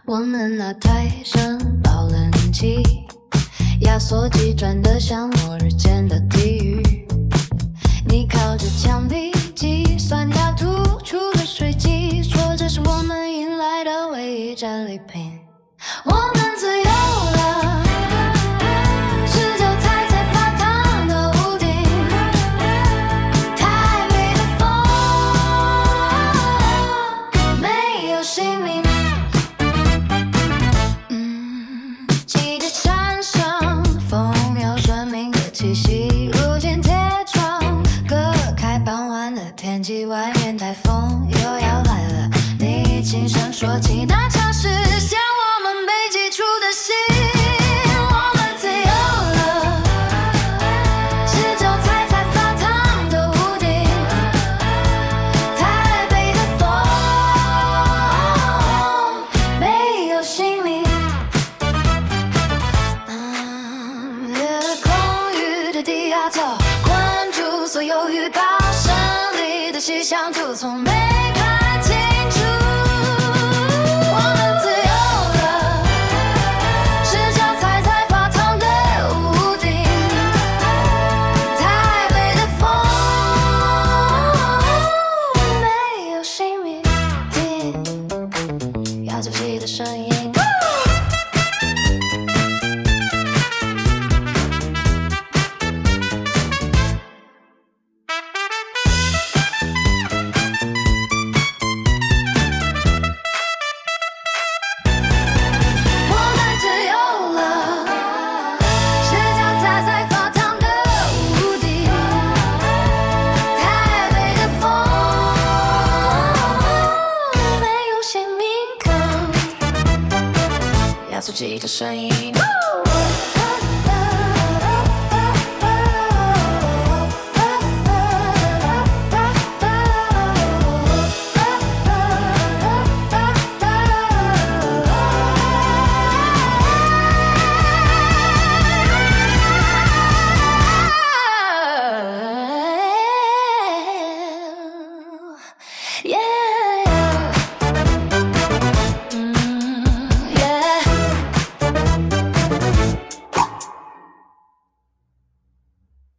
我们那台声爆冷气，压缩机转得像末日间的地狱。你靠着墙壁计算它突出的水迹，说这是我们迎来的唯一战利品。我们自由了。天气外面台风又要来了，你轻声说起那城市像我们被挤出的心。我们自由了，是韭菜才发烫的屋顶，台北的风没有姓名。空域的地下头，关注所有预告。气象图从没看清楚，我们自由了，是韭菜才发烫的屋顶，台北的风没有姓名，听压缩机的声音。压缩机的声音。